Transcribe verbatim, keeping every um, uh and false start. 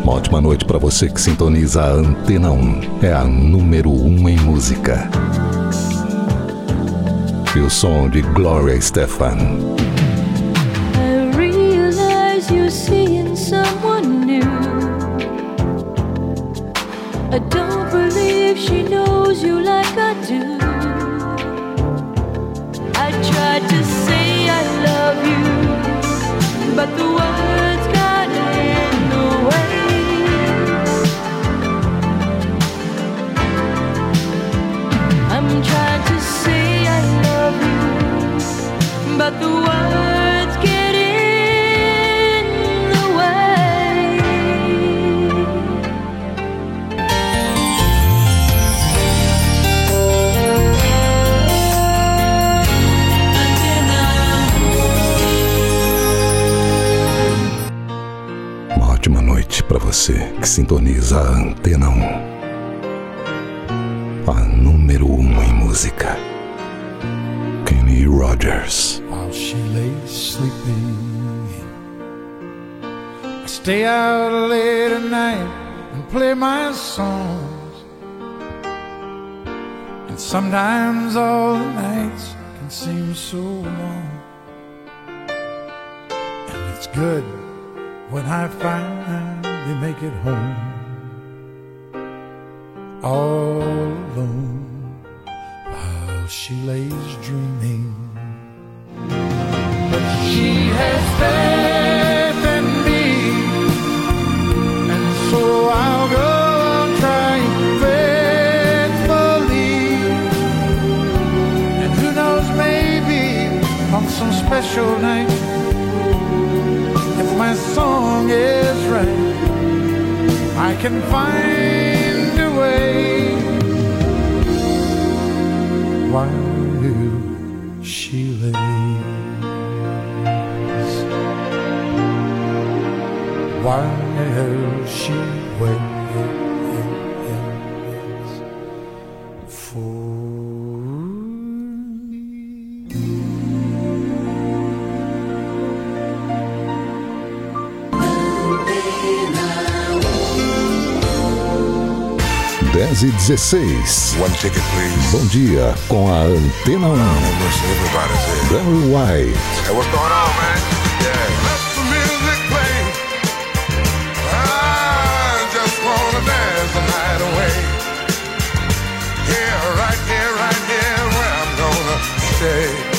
Uma ótima noite para você que sintoniza a Antena um. É a número um em música. E o som de Gloria Estefan. I realize you're seeing someone new. I don't believe she knows you like I do. I tried to say I love you, but the words got in the way. I'm trying to say I love you, but the words get in the way. Uma ótima noite para você que sintoniza a Antena um. A número um em música. Kenny Rogers. While she lays sleeping, I stay out late at night and play my songs. And sometimes all the nights can seem so long. And it's good when I finally make it home, all alone, while she lays dreaming. But she has faith in me, and so I'll go on trying faithfully. And who knows, maybe on some special night, if my song is right, I can find a way. While she lays, while she waits for me. dez e dezesseis. One ticket, please. Bom dia com a Antena um. Barry White. Hey, what's going on, man? Yeah. Let the music play. I just wanna dance the night away. Here, right here, right here, where I'm gonna stay.